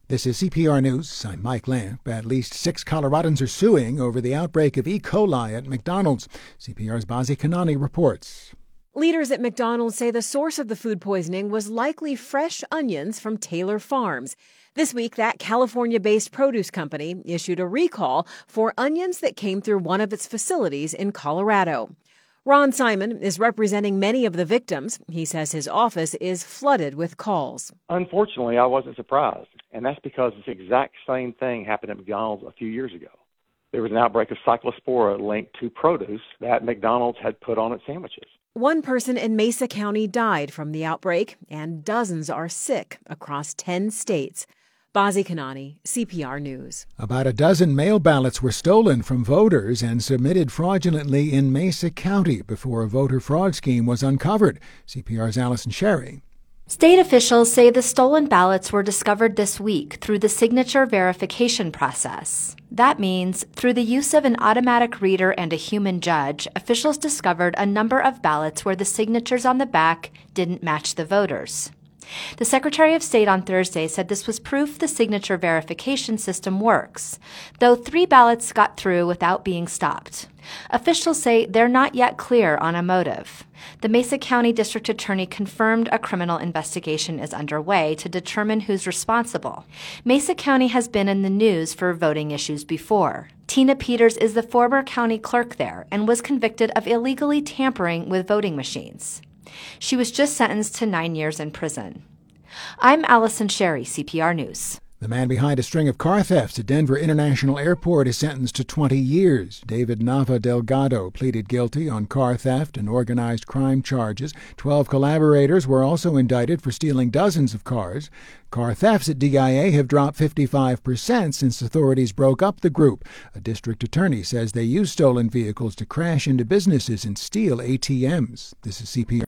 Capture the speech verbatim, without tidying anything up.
This is C P R News. I'm Mike Lamp. At least six Coloradans are suing over the outbreak of E. coli at McDonald's. C P R's Bazi Kanani reports. Leaders at McDonald's say the source of the food poisoning was likely fresh onions from Taylor Farms. This week, that California-based produce company issued a recall for onions that came through one of its facilities in Colorado. Ron Simon is representing many of the victims. He says his office is flooded with calls. Unfortunately, I wasn't surprised, and that's because this exact same thing happened at McDonald's a few years ago. There was an outbreak of cyclospora linked to produce that McDonald's had put on its sandwiches. One person in Mesa County died from the outbreak, and dozens are sick across ten states. Bazi Kanani, C P R News. About a dozen mail ballots were stolen from voters and submitted fraudulently in Mesa County before a voter fraud scheme was uncovered. C P R's Allison Sherry. State officials say the stolen ballots were discovered this week through the signature verification process. That means, through the use of an automatic reader and a human judge, officials discovered a number of ballots where the signatures on the back didn't match the voters. The Secretary of State on Thursday said this was proof the signature verification system works, though three ballots got through without being stopped. Officials say they're not yet clear on a motive. The Mesa County District Attorney confirmed a criminal investigation is underway to determine who's responsible. Mesa County has been in the news for voting issues before. Tina Peters is the former county clerk there and was convicted of illegally tampering with voting machines. She was just sentenced to nine years in prison. I'm Allison Sherry, C P R News. The man behind a string of car thefts at Denver International Airport is sentenced to twenty years. David Nava Delgado pleaded guilty on car theft and organized crime charges. Twelve collaborators were also indicted for stealing dozens of cars. Car thefts at D I A have dropped fifty-five percent since authorities broke up the group. A district attorney says they used stolen vehicles to crash into businesses and steal A T Ms. This is C P R.